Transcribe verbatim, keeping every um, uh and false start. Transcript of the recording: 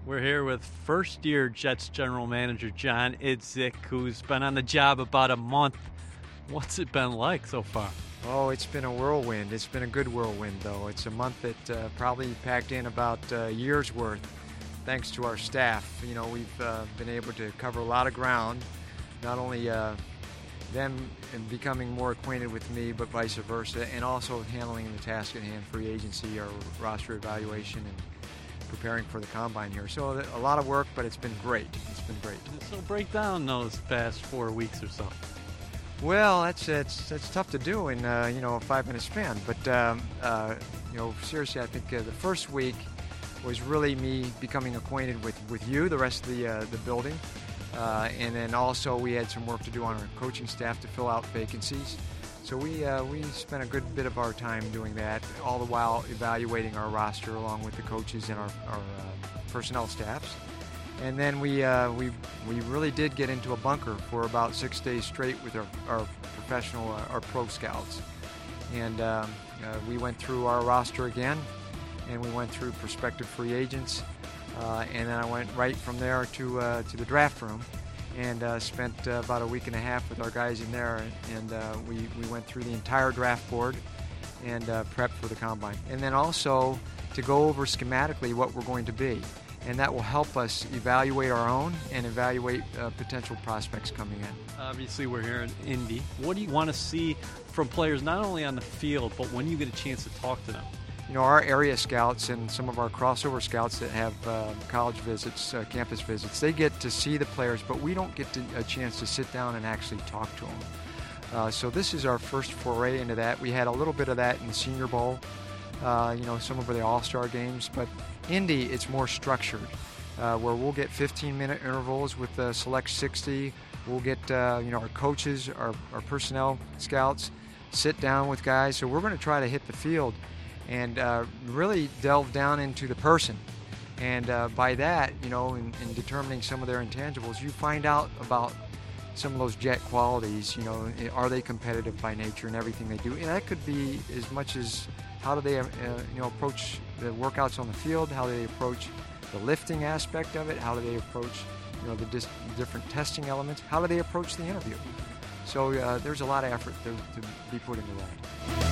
We're here with first-year Jets general manager John Idzik, who's been on the job about a month. What's it been like so far? Oh, it's been a whirlwind. It's been a good whirlwind, though. It's a month that uh, probably packed in about a year's worth, thanks to our staff. You know, we've uh, been able to cover a lot of ground, not only uh, them becoming more acquainted with me, but vice versa, and also handling the task at hand, free agency, our roster evaluation, and preparing for the combine here. So a lot of work, but it's been great. It's been great. So break down those past four weeks or so. Well, that's that's that's tough to do in uh, you know a five-minute span. But um, uh, you know, seriously, I think uh, the first week was really me becoming acquainted with, with you, the rest of the uh, the building, uh, and then also we had some work to do on our coaching staff to fill out vacancies. So we uh, we spent a good bit of our time doing that, all the while evaluating our roster along with the coaches and our, our uh, personnel staffs. And then we uh, we we really did get into a bunker for about six days straight with our, our professional, uh, our pro scouts. And um, uh, we went through our roster again, and we went through prospective free agents, uh, and then I went right from there to uh, to the draft room. And uh, spent uh, about a week and a half with our guys in there, and uh, we, we went through the entire draft board and uh, prepped for the combine. And then also to go over schematically what we're going to be, and that will help us evaluate our own and evaluate uh, potential prospects coming in. Obviously, we're here in Indy. What do you want to see from players, not only on the field, but when you get a chance to talk to them? You know, our area scouts and some of our crossover scouts that have uh, college visits, uh, campus visits, they get to see the players, but we don't get to, a chance to sit down and actually talk to them. Uh, so this is our first foray into that. We had a little bit of that in the Senior Bowl, uh, you know, some of the All-Star games, but Indy, it's more structured, uh, where we'll get fifteen-minute intervals with the Select sixty. We'll get, uh, you know, our coaches, our, our personnel scouts, sit down with guys. So we're going to try to hit the field and uh, really delve down into the person. And uh, by that, you know, in, in determining some of their intangibles, you find out about some of those Jet qualities. You know, are they competitive by nature in everything they do? And that could be as much as how do they, uh, you know, approach the workouts on the field, how do they approach the lifting aspect of it, how do they approach, you know, the dis- different testing elements, how do they approach the interview? So uh, there's a lot of effort to, to be put into that.